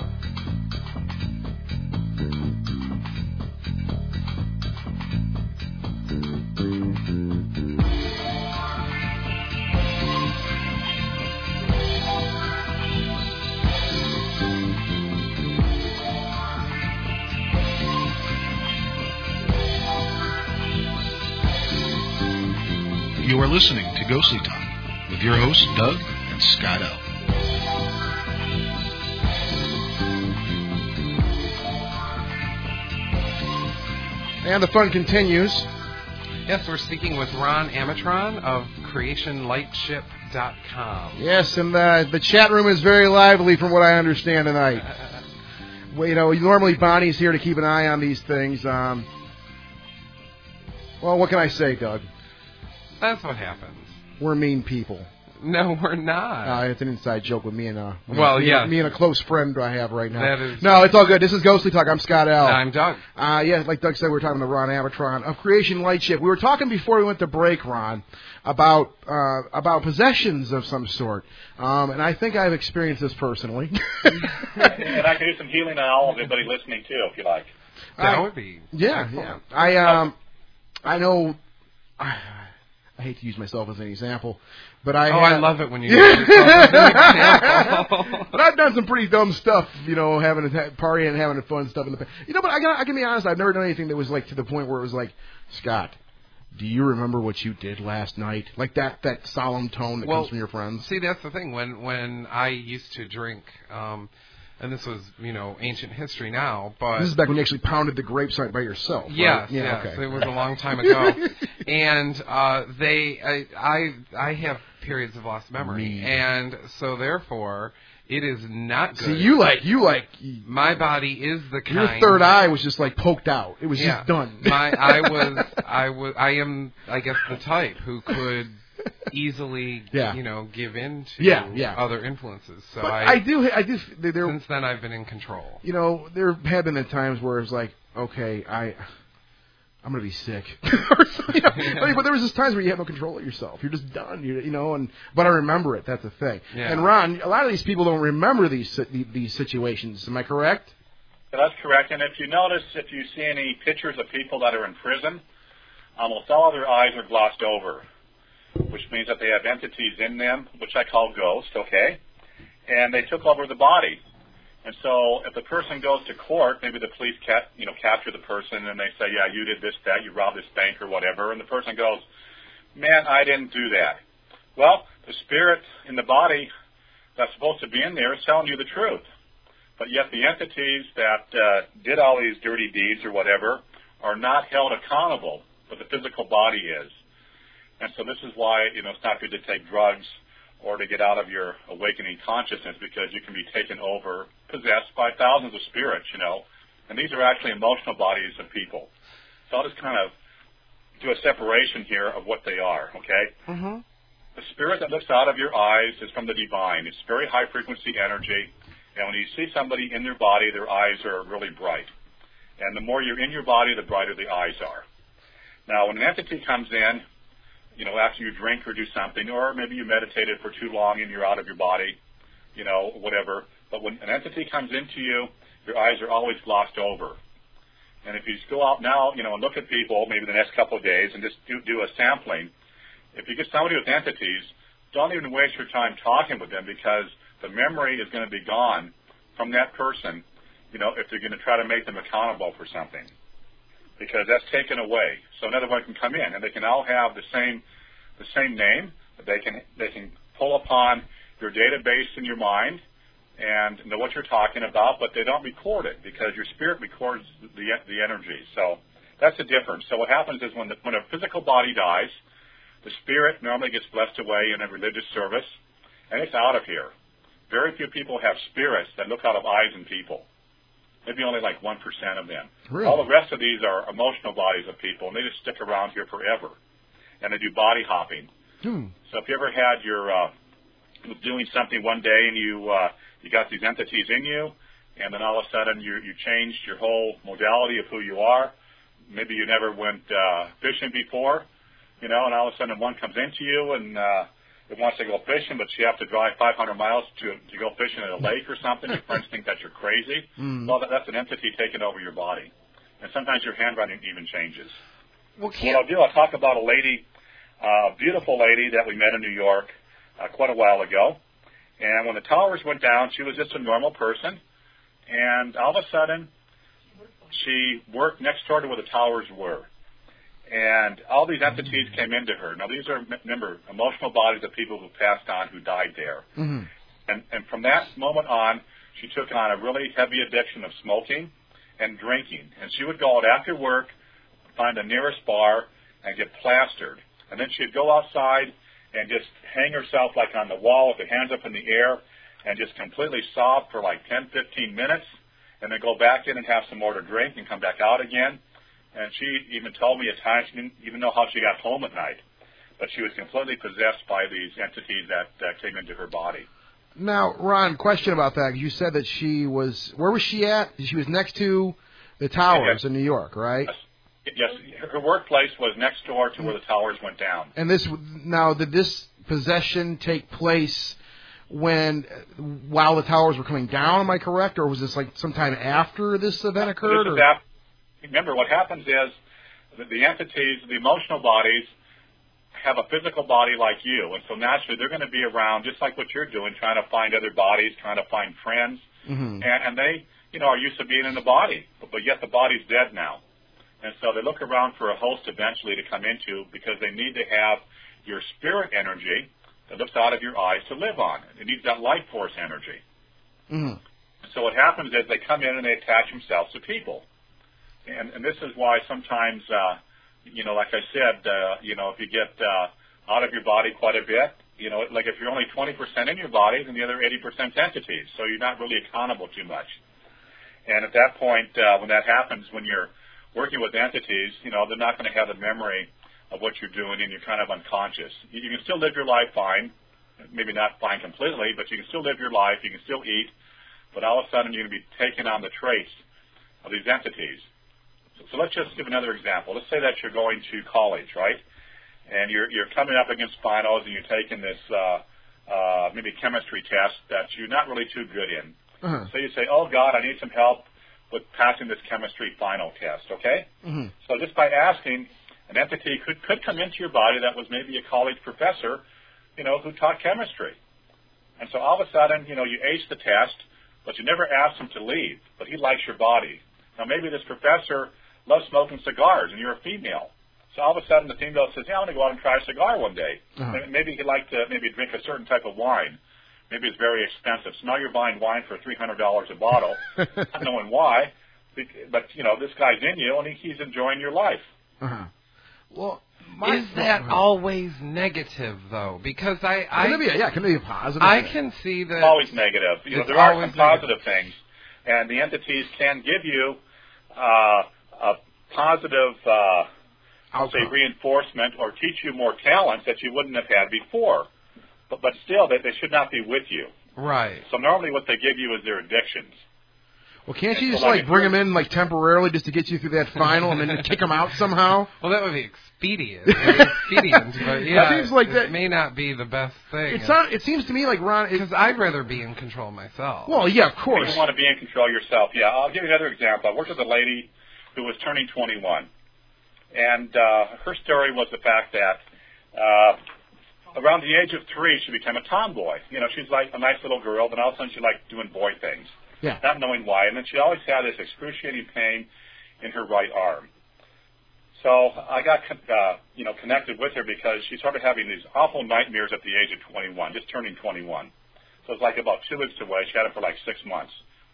You are listening to Ghostly Talk with your hosts, Doug and Scott L. And the fun continues. Yes, we're speaking with Ron Amatron of creation lightship dot com. Yes, and the, the chat room is very lively from what I understand tonight. Well, you know, normally Bonnie's here to keep an eye on these things. Um, well, what can I say, Doug? That's what happens. We're mean people. No, we're not. Uh, it's an inside joke with me and uh, well, me, yeah, me and a close friend I have right now. That is... No, it's all good. This is Ghostly Talk. I'm Scott L. I'm Doug. Uh, yeah, like Doug said, we were talking to Ron Amatron of Creation Lightship. We were talking before we went to break, Ron, about uh, about possessions of some sort, um, and I think I've experienced this personally. And I can do some healing on all of everybody listening too, if you like. That I, would be yeah, excellent. yeah. I um, I know. I, I hate to use myself as an example, but I oh, have, I love it when you use yourself as an example. But I've done some pretty dumb stuff, you know, having a partying and having fun stuff in the past. You know, but I got I can be honest, I've never done anything that was like to the point where it was like, Scott, do you remember what you did last night? Like that that solemn tone that well, comes from your friends. See, that's the thing. When when I used to drink. Um, And this was, you know, ancient history now, but... This is back when you actually pounded the grapes right by yourself, right? Yes, yeah, yes. Okay. It was a long time ago. and uh, they, I, I, I have periods of lost memory. Me. And so, therefore, it is not good. See, you like, you like... My body is the kind... Your third eye was just, like, poked out. It was yeah, just done. my, I was, I was, I am, I guess, the type who could... easily, yeah. you know, give in to yeah, yeah. other influences. So but I, I do, I do. There, since then, I've been in control. You know, there have been times where it's like, okay, I, I'm gonna be sick. or something, you know? I mean, but there was just times where you have no control of yourself. You're just done. You, you know, and but I remember it. That's the thing. Yeah. And Ron, a lot of these people don't remember these these situations. Am I correct? Yeah, that's correct. And if you notice, if you see any pictures of people that are in prison, almost all of their eyes are glossed over, which means that they have entities in them, which I call ghosts, okay? And they took over the body. And so if the person goes to court, maybe the police ca- you know, capture the person and they say, yeah, you did this, that, you robbed this bank or whatever, and the person goes, man, I didn't do that. Well, the spirit in the body that's supposed to be in there is telling you the truth. But yet the entities that uh, did all these dirty deeds or whatever are not held accountable, but the physical body is. And so this is why, you know, it's not good to take drugs or to get out of your awakening consciousness, because you can be taken over, possessed by thousands of spirits, you know. And these are actually emotional bodies of people. So I'll just kind of do a separation here of what they are, okay? Mm-hmm. The spirit that looks out of your eyes is from the divine. It's very high-frequency energy. And when you see somebody in their body, their eyes are really bright. And the more you're in your body, the brighter the eyes are. Now, when an entity comes in, you know, after you drink or do something, or maybe you meditated for too long and you're out of your body, you know, whatever. But when an entity comes into you, your eyes are always glossed over. And if you just go out now, you know, and look at people maybe the next couple of days and just do, do a sampling, if you get somebody with entities, don't even waste your time talking with them, because the memory is going to be gone from that person, you know, if they're going to try to make them accountable for something. Because that's taken away. So another one can come in, and they can all have the same the same name. They can they can pull upon your database in your mind and know what you're talking about, but they don't record it because your spirit records the the energy. So that's the difference. So what happens is when the, when a physical body dies, the spirit normally gets blessed away in a religious service, and it's out of here. Very few people have spirits that look out of eyes in people. Maybe only like one percent of them. Really? All the rest of these are emotional bodies of people, and they just stick around here forever. And they do body hopping. Hmm. So if you ever had your uh, doing something one day and you uh, you got these entities in you, and then all of a sudden you you changed your whole modality of who you are. Maybe you never went uh, fishing before, you know, and all of a sudden one comes into you and uh, it wants to go fishing, but you have to drive five hundred miles to to go fishing in a lake or something. Your friends think that you're crazy. Mm. Well, that, that's an entity taking over your body, and sometimes your handwriting even changes. Well, what I'll do, I'll talk about a lady, a uh, beautiful lady that we met in New York uh, quite a while ago. And when the towers went down, she was just a normal person. And all of a sudden, she worked next door to where the towers were. And all these entities came into her. Now, these are, remember, emotional bodies of people who passed on, who died there. Mm-hmm. And, and from that moment on, she took on a really heavy addiction of smoking and drinking. And she would go out after work, find the nearest bar, and get plastered. And then she'd go outside and just hang herself like on the wall with her hands up in the air and just completely sob for like ten, fifteen minutes, and then go back in and have some more to drink and come back out again. And she even told me at times she didn't even know how she got home at night. But she was completely possessed by these entities that, that came into her body. Now, Ron, question about that. You said that she was, where was she at? She was next to the towers yes. in New York, right? Yes, her workplace was next door to where the towers went down. And this, now, did this possession take place when, while the towers were coming down, am I correct? Or was this like sometime after this event occurred? This is or? after, remember, what happens is that the entities, the emotional bodies, have a physical body like you. And so naturally, they're going to be around just like what you're doing, trying to find other bodies, trying to find friends. Mm-hmm. And, and they, you know, are used to being in the body, but, but yet the body's dead now. And so they look around for a host eventually to come into because they need to have your spirit energy that looks out of your eyes to live on. It needs that life force energy. Mm-hmm. So what happens is they come in and they attach themselves to people. And, and this is why sometimes, uh, you know, like I said, uh, you know, if you get uh, out of your body quite a bit, you know, like if you're only twenty percent in your body, then the other eighty percent entities. So you're not really accountable too much. And at that point, uh, when that happens, when you're working with entities, you know, they're not going to have the memory of what you're doing, and you're kind of unconscious. You, you can still live your life fine, maybe not fine completely, but you can still live your life, you can still eat, but all of a sudden you're going to be taking on the traits of these entities. So, so let's just give another example. Let's say that you're going to college, right? And you're you're coming up against finals, and you're taking this uh, uh, maybe chemistry test that you're not really too good in. Uh-huh. So you say, oh, God, I need some help with passing this chemistry final test, okay? Mm-hmm. So just by asking, an entity could, could come into your body that was maybe a college professor, you know, who taught chemistry. And so all of a sudden, you know, you ace the test, but you never asked him to leave, but he likes your body. Now maybe this professor loves smoking cigars, and you're a female. So all of a sudden the female says, yeah, I want to go out and try a cigar one day. Uh-huh. Maybe he'd like to maybe drink a certain type of wine. Maybe it's very expensive. So now you're buying wine for three hundred dollars a bottle, not knowing why. But, you know, this guy's in you, and he, he's enjoying your life. Uh-huh. Well, my, is that uh-huh. always negative, though? Because I... I can it be, yeah, can it be a positive I thing? can see that... It's always negative. You know, It's there are some always positive negative. things, and the entities can give you uh, a positive, uh, I'll say, reinforcement or teach you more talents that you wouldn't have had before. But, but still, they, they should not be with you. Right. So normally what they give you is their addictions. Well, can't And you so just, like like, bring them in, like, temporarily just to get you through that final and then kick them out somehow? Well, that would be expedient. expedient, but yeah, That seems like it that- may not be the best thing. It's not, it seems to me like, Ron... Because I'd rather be in control myself. Well, yeah, of course. You want to be in control yourself. Yeah, I'll give you another example. I worked with a lady who was turning twenty-one. And uh, her story was the fact that uh, around the age of three, she became a tomboy. You know, she's like a nice little girl, then all of a sudden she liked doing boy things, Yeah. not knowing why. And then she always had this excruciating pain in her right arm. So I got, uh, you know, connected with her because she started having these awful nightmares at the age of twenty-one, just turning twenty-one. So it's like about two weeks away. She had it for like six months.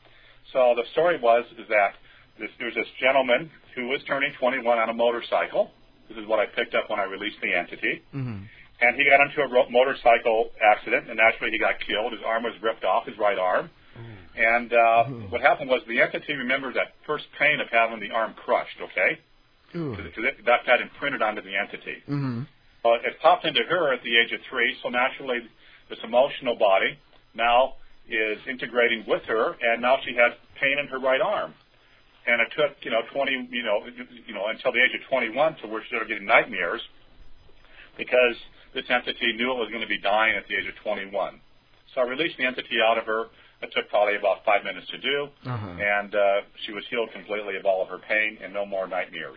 So the story was is that this, there was this gentleman who was turning twenty-one on a motorcycle. This is what I picked up when I released the entity. Mm-hmm. And he got into a ro- motorcycle accident, and naturally he got killed. His arm was ripped off, his right arm. Mm. And uh, mm. what happened was the entity remembered that first pain of having the arm crushed, okay? Because that got imprinted onto the entity. Mm-hmm. Uh, it popped into her at the age of three, so naturally this emotional body now is integrating with her, and now she has pain in her right arm. And it took, you know, twenty, you know, you know, until the age of twenty-one to where she started getting nightmares, because this entity knew it was going to be dying at the age of twenty-one. So I released the entity out of her. It took probably about five minutes to do, uh-huh. and uh, she was healed completely of all of her pain and no more nightmares.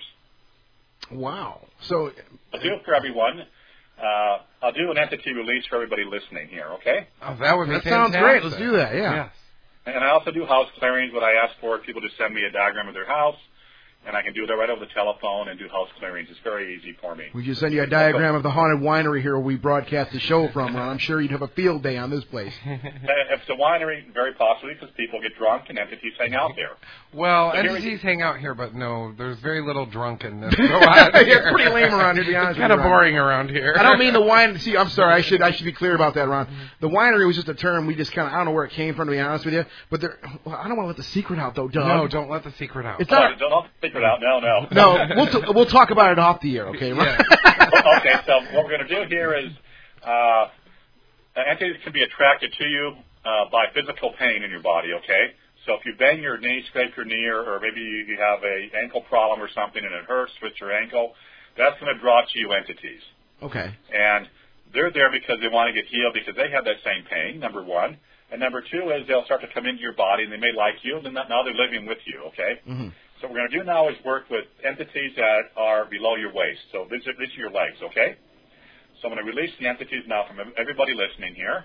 Wow. So I'll do it for everyone. Uh, I'll do an entity release for everybody listening here, okay? Oh, that would be that fantastic. sounds great. Let's do that, yeah. Yes. And I also do house clearings. What I ask for, people to send me a diagram of their house, and I can do that right over the telephone and do house clearings. It's very easy for me. We just send you a diagram of the haunted winery here where we broadcast the show from, Ron. I'm sure you'd have a field day on this place. If it's a winery, very possibly, because people get drunk and entities hang out there. Well, so entities hang out here, but no, there's very little drunkenness. It's pretty lame around here, to be honest. Kind of with you, boring around here. I don't mean the wine. See, I'm sorry. I should I should be clear about that, Ron. The winery was just a term we just kind of I don't know where it came from, to be honest with you. But there, well, I don't want to let the secret out, though, Doug. No, don't let the secret out. It's not. Oh, don't let the secret out. No, no. No, we'll t- we'll talk about it off the air, okay? Yeah. Okay, so what we're going to do here is uh, entities can be attracted to you uh, by physical pain in your body, okay? So if you bang your knee, scrape your knee, or, or maybe you, you have a ankle problem or something and it hurts, twist your ankle, that's going to draw to you entities. Okay. And they're there because they want to get healed because they have that same pain, number one. And number two is they'll start to come into your body and they may like you, and now they're living with you, okay? Mm-hmm. So what we're going to do now is work with entities that are below your waist. So these are, these are your legs, okay? So I'm going to release the entities now from everybody listening here.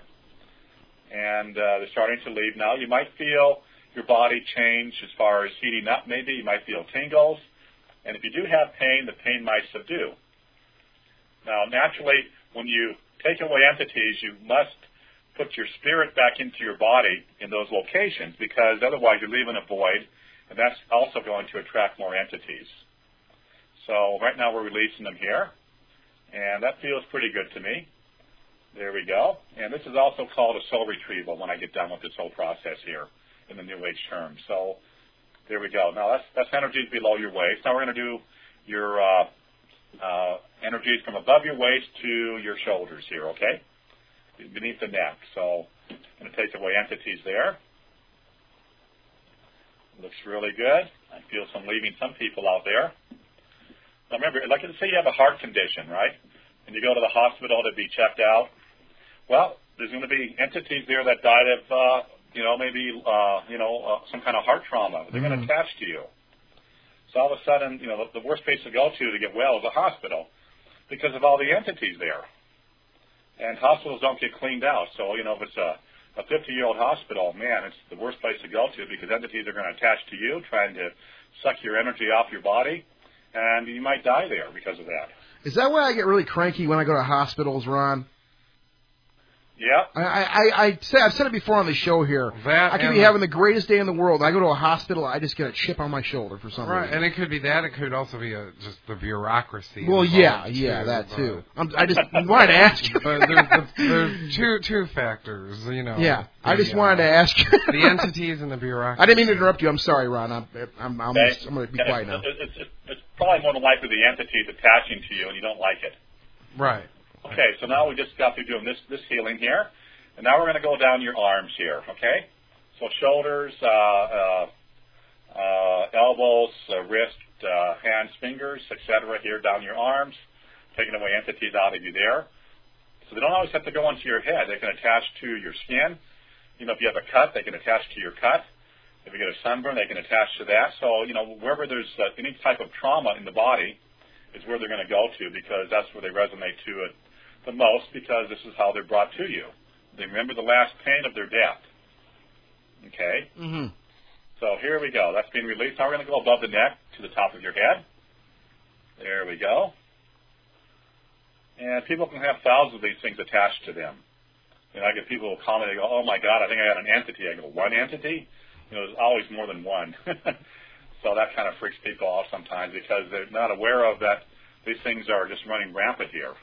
And uh, they're starting to leave now. You might feel your body change as far as heating up maybe. You might feel tingles. And if you do have pain, the pain might subdue. Now, naturally, when you take away entities, you must put your spirit back into your body in those locations, because otherwise you're leaving a void. And that's also going to attract more entities. So right now we're releasing them here. And that feels pretty good to me. There we go. And this is also called a soul retrieval when I get done with this whole process here in the New Age term. So there we go. Now that's, that's energies below your waist. Now we're going to do your uh, uh, energies from above your waist to your shoulders here, okay? Beneath the neck. So I'm going to take away entities there. Looks really good. I feel some leaving some people out there. Now remember, like let's say you have a heart condition, right? And you go to the hospital to be checked out. Well, there's going to be entities there that died of, uh, you know, maybe, uh, you know, uh, some kind of heart trauma. They're mm-hmm. going to attach to you. So all of a sudden, you know, the, the worst place to go to to get well is a hospital because of all the entities there. And hospitals don't get cleaned out. So, you know, if it's a A fifty-year-old hospital, man, it's the worst place to go to because entities are going to attach to you, trying to suck your energy off your body, and you might die there because of that. Is that why I get really cranky when I go to hospitals, Ron? Yeah. I, I, I say, I've said it before on the show here. That I could be having the greatest day in the world. I go to a hospital, I just get a chip on my shoulder for some right, reason. And it could be that. It could also be a, just the bureaucracy. Well, yeah, too, yeah, that but, too. I'm, I just wanted to ask you. But there's, the, there's two two factors, you know. Yeah, the, I just uh, wanted to ask you. The entities and the bureaucracy. I didn't mean to interrupt you. I'm sorry, Ron. I'm, I'm, I'm, Okay. I'm going to be And quiet it's, now. It's, it's, it's probably more than likely the entities attaching to you and you don't like it. Right. Okay, so now we just got through doing this, this healing here. And now we're going to go down your arms here, okay? So shoulders, uh, uh, uh, elbows, uh, wrist, uh, hands, fingers, et cetera, here down your arms, taking away entities out of you there. So they don't always have to go onto your head. They can attach to your skin. You know, if you have a cut, they can attach to your cut. If you get a sunburn, they can attach to that. So, you know, wherever there's uh, any type of trauma in the body is where they're going to go to because that's where they resonate to it the most because this is how they're brought to you. They remember the last pain of their death. Okay? Mm-hmm. So here we go. That's being released. Now we're going to go above the neck to the top of your head. There we go. And people can have thousands of these things attached to them. You know, I get people who comment, they go, oh my God, I think I got an entity. I go, one entity? You know, there's always more than one. So that kind of freaks people off sometimes because they're not aware of that these things are just running rampant here.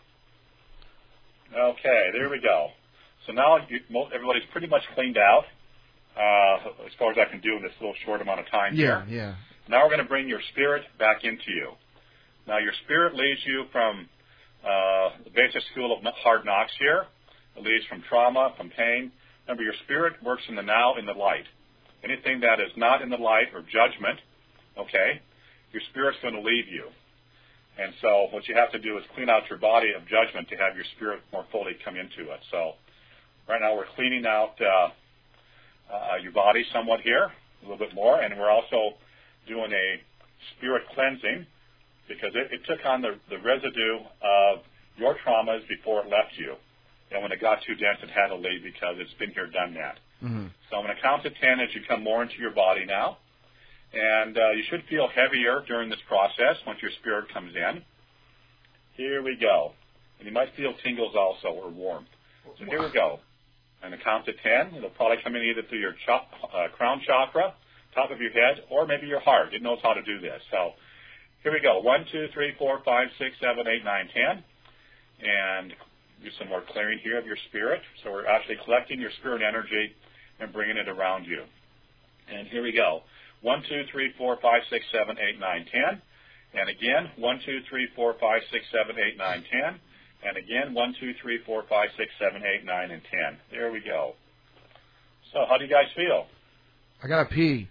Okay, there we go. So now you, everybody's pretty much cleaned out, uh, as far as I can do in this little short amount of time Yeah, here. yeah. Now we're going to bring your spirit back into you. Now your spirit leads you from uh, the basic school of hard knocks here. It leads from trauma, from pain. Remember, your spirit works in the now, in the light. Anything that is not in the light or judgment, okay, your spirit's going to leave you. And so what you have to do is clean out your body of judgment to have your spirit more fully come into it. So right now we're cleaning out uh, uh, your body somewhat here, a little bit more, and we're also doing a spirit cleansing because it, it took on the, the residue of your traumas before it left you. And when it got too dense, it had to leave because it's been here, done that. Mm-hmm. So I'm going to count to ten as you come more into your body now. And uh, you should feel heavier during this process once your spirit comes in. Here we go. And you might feel tingles also or warmth. So here we go. And the count to ten. It'll probably come in either through your ch- uh, crown chakra, top of your head, or maybe your heart. It knows how to do this. So here we go. One, two, three, four, five, six, seven, eight, nine, ten. And do some more clearing here of your spirit. So we're actually collecting your spirit energy and bringing it around you. And here we go. One, two, three, four, five, six, seven, eight, nine, ten. And again, one, two, three, four, five, six, seven, eight, nine, ten. And again, one, two, three, four, five, six, seven, eight, nine, and ten. There we go. So how do you guys feel? I gotta pee.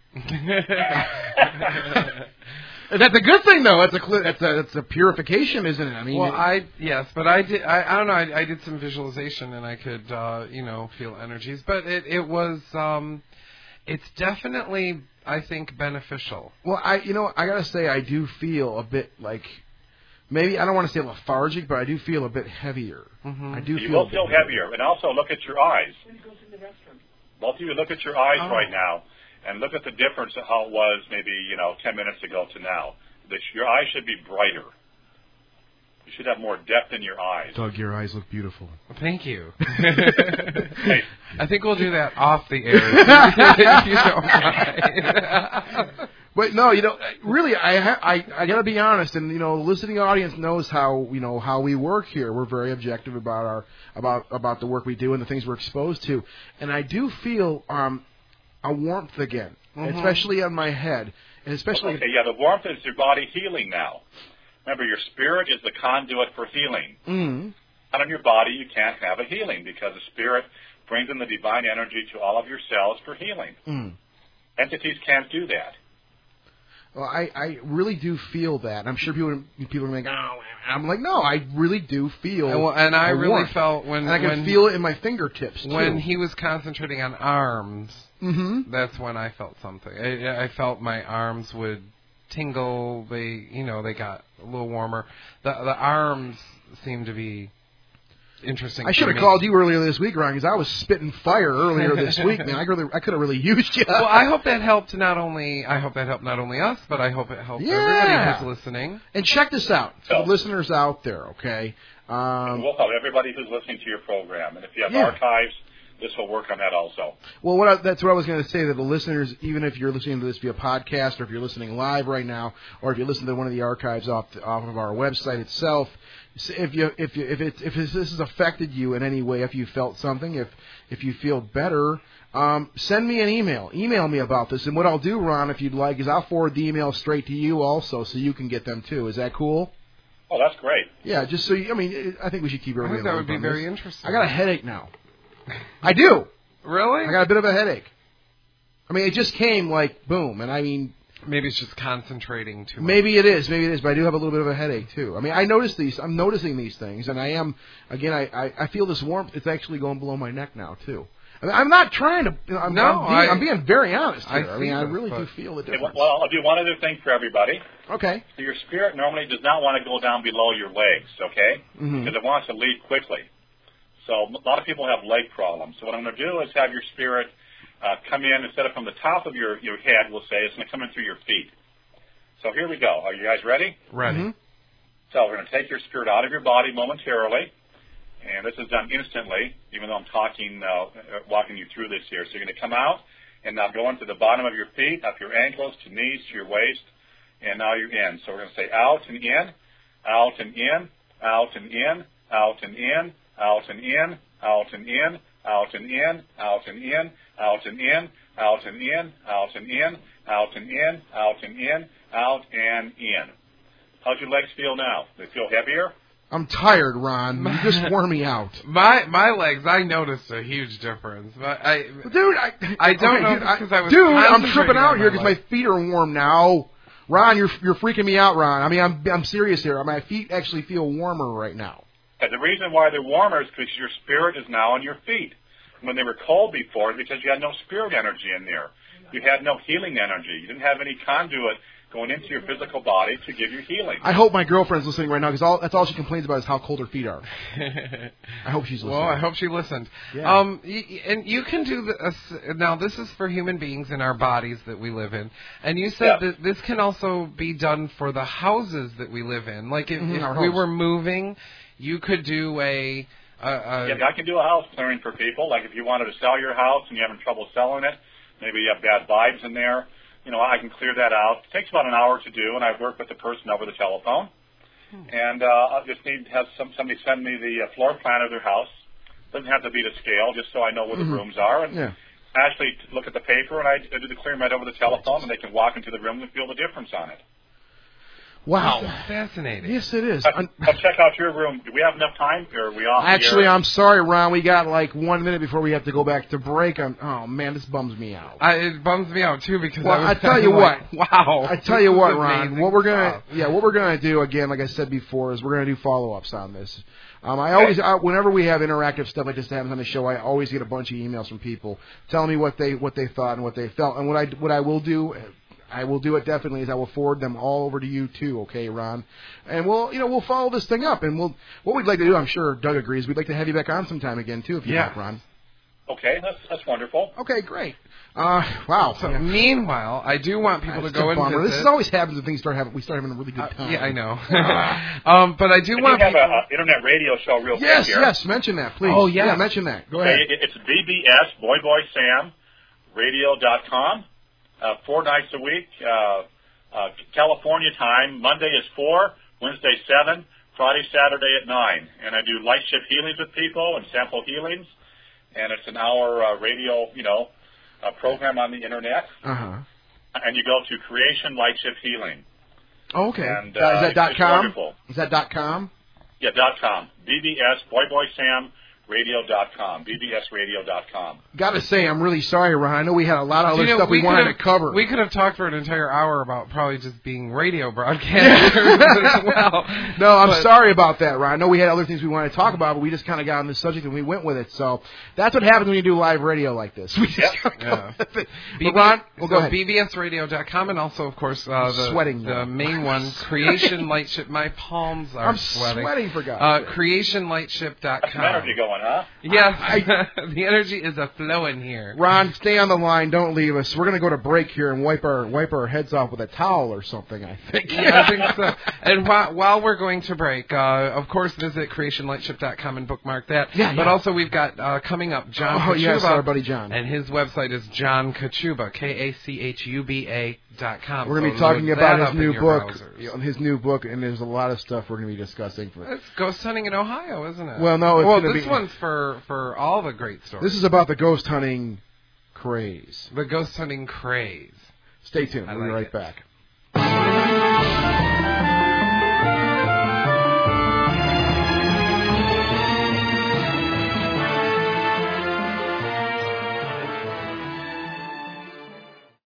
That's a good thing, though. That's a that's a that's a purification, isn't it? I mean, well, it, I yes, but I did. I, I don't know. I, I did some visualization, and I could, uh, you know, feel energies. But it it was, um, it's definitely, I think, beneficial. Well, I you know I gotta say I do feel a bit like maybe I don't want to say lethargic, but I do feel a bit heavier. Mm-hmm. I do you feel. will feel heavier, and also look at your eyes. Both of you look at your eyes oh. right now. And look at the difference of how it was maybe, you know, ten minutes ago to now. That your eyes should be brighter. You should have more depth in your eyes. Doug, your eyes look beautiful. Well, thank you. Hey. I think we'll do that off the air. If you don't mind. But no, you know, really, I ha- I I gotta be honest, and you know, the listening audience knows how you know how we work here. We're very objective about our about about the work we do and the things we're exposed to, and I do feel um. a warmth again, mm-hmm. especially on my head, and especially. Okay, yeah, the warmth is your body healing now. Remember, your spirit is the conduit for healing. Mm-hmm. Out of your body, you can't have a healing because the spirit brings in the divine energy to all of your cells for healing. Mm. Entities can't do that. Well, I, I really do feel that. I'm sure people people are like, oh, I'm like, no, I really do feel. And, well, and I really warmth. felt when and I can when, feel it in my fingertips too. When he was concentrating on arms. Mm-hmm. That's when I felt something. I, I felt my arms would tingle. They, you know, they got a little warmer. The the arms seemed to be interesting. I should have called you earlier this week, Ron, because I was spitting fire earlier this week. Man, I really, I could have really used you. Well, I hope that helped not only. I hope that helped not only us, but I hope it helped yeah. everybody who's listening. And check this out, for so, the listeners out there. Okay. Um, we'll help everybody who's listening to your program, and if you have yeah. archives. This will work on that also. Well, what I, that's what I was going to say, that the listeners, even if you're listening to this via podcast or if you're listening live right now or if you listen to one of the archives off the, off of our website itself, if you if you if it if this has affected you in any way, if you felt something, if if you feel better, um, send me an email. Email me about this. And what I'll do, Ron, if you'd like, is I'll forward the email straight to you also so you can get them too. Is that cool? Oh, that's great. Yeah, just so you, I mean, I think we should keep everybody. I think that would be on very this. interesting. I got a headache now. I do. Really? I got a bit of a headache. I mean, it just came like boom, and I mean, maybe it's just concentrating too much. Maybe it is, maybe it is, but I do have a little bit of a headache too. I mean, I notice these. I'm noticing these things, and I am again. I, I, I feel this warmth. It's actually going below my neck now too. I mean, I'm not trying to. You know, I'm, no, I'm being, I, I'm being very honest here. I, I mean, I this, really but... do feel the difference. Well, I'll do one other thing for everybody. Okay. So your spirit normally does not want to go down below your legs, okay? Mm-hmm. Because it wants to leave quickly. So a lot of people have leg problems. So what I'm going to do is have your spirit uh, come in instead of from the top of your, your head, we'll say, it's going to come in through your feet. So here we go. Are you guys ready? Ready. Mm-hmm. So we're going to take your spirit out of your body momentarily, and this is done instantly, even though I'm talking, uh, walking you through this here. So you're going to come out, and now go into the bottom of your feet, up your ankles, to knees, to your waist, and now you're in. So we're going to say out and in, out and in, out and in, out and in, out and in, out and in, out and in, out and in, out and in, out and in, out and in, out and in, out and in, out and in. How's your legs feel now? They feel heavier? I'm tired, Ron. You just wore me out. My my legs, I noticed a huge difference. But I, dude, I, I don't okay, know because I, I was. Dude, I'm tripping concentrating out on here my because my feet are warm now. Ron, you're you're freaking me out, Ron. I mean, I'm I'm serious here. My feet actually feel warmer right now. And the reason why they're warmer is because your spirit is now on your feet. When they were cold before, because you had no spirit energy in there. You had no healing energy. You didn't have any conduit going into your physical body to give you healing. I hope my girlfriend's listening right now because all, that's all she complains about is how cold her feet are. I hope she's listening. Well, I hope she listened. Yeah. Um, y- and you can do this. Now, this is for human beings in our bodies that we live in. And you said Yeah. that this can also be done for the houses that we live in. Like if, Mhm, if our we homes. were moving, you could do a... a, a Yeah, I can do a house clearing for people. Like if you wanted to sell your house and you're having trouble selling it, maybe you have bad vibes in there, you know, I can clear that out. It takes about an hour to do, and I work with the person over the telephone. Hmm. And uh, I just need to have some, somebody send me the uh, floor plan of their house. Doesn't have to be to scale, just so I know where Mm-hmm. the rooms are. And yeah. actually look at the paper, and I, I do the clearing right over the telephone, and they can walk into the room and feel the difference on it. Wow. This is fascinating. Yes, it is. I'll, I'll check out your room. Do we have enough time, or are we off the Actually, air? I'm sorry, Ron. We got like one minute before we have to go back to break. I'm, oh man, this bums me out. I, it bums me out too because Well, I, was I tell you like, what. Wow. I tell you this what, is Ron. amazing What we're gonna, stuff. yeah, what we're gonna do again, like I said before, is we're gonna do follow-ups on this. Um, I always, I, whenever we have interactive stuff like this that happens on the show, I always get a bunch of emails from people telling me what they what they thought and what they felt. And what I what I will do. I will do it definitely. Is I will forward them all over to you too, okay, Ron? And we'll, you know, we'll follow this thing up, and we'll. What we'd like to do, I'm sure Doug agrees. We'd like to have you back on sometime again too, if you Yeah. like, Ron. Okay, that's that's wonderful. Okay, great. Uh, wow. So Yeah. meanwhile, I do want people That's to go a and bummer. visit. This is always happens when things start having. We start having a really good Uh, time. yeah, I know. um, but I do I want do have people. an internet radio show real Yes, quick here. yes. Mention that, please. Oh, yes. Yeah, mention that. Go Okay, ahead. it- it's B B S, Boy Boy Sam, radio dot com, uh, four nights a week, uh, uh, California time. Monday is four, Wednesday seven, Friday, Saturday at nine. And I do light shift healings with people and sample healings. And it's an hour uh, radio, you know, uh, program on the internet. Uh huh. And you go to Creation Light Shift Healing. Oh, okay. And, Uh, uh, is that dot it's com? wonderful. Is that dot com? Yeah, dot com. B B S, Boy Boy Sam, radio dot com. B B S radio dot com. Gotta say, I'm really sorry, Ron. I know we had a lot of other You know, stuff we, we wanted could've- to cover. We could have talked for an entire hour about probably just being radio broadcasters as well. No, I'm But- sorry about that, Ron. I know we had other things we wanted to talk about, but we just kind of got on this subject and we went with it. So that's what happens when you do live radio like this. We just Yep. kinda go Yeah. with it. B B, But Ron, well, so go ahead. B B S radio dot com and also, of course, uh, the, Sweating the now. main one, Creation Lightship. My palms are I'm sweating. sweating for God's Uh, sake. creation lightship dot Got some com. energy going, huh? Yes, the energy is a flowing here. Ron, stay on the line. Don't leave us. We're gonna go to break here and wipe our wipe our heads off with a towel or something. I think. Yeah, I think so. And while, while we're going to break, uh, of course, visit creation lightship dot com and bookmark that. Yeah, But yeah. also, we've got uh, coming up John Oh, Kachuba. yes, our buddy John. And his website is John Kachuba, K A C H U B A dot com. We're gonna So be talking look about that his up in new your book, browsers. his new book, and there's a lot of stuff we're gonna be discussing. For It's ghost hunting in Ohio, isn't it? Well, no, it's well, gonna this be- one's for, for all the great stories. this is about the ghost hunting craze. the ghost hunting craze. Stay tuned. I We'll be like right it. back.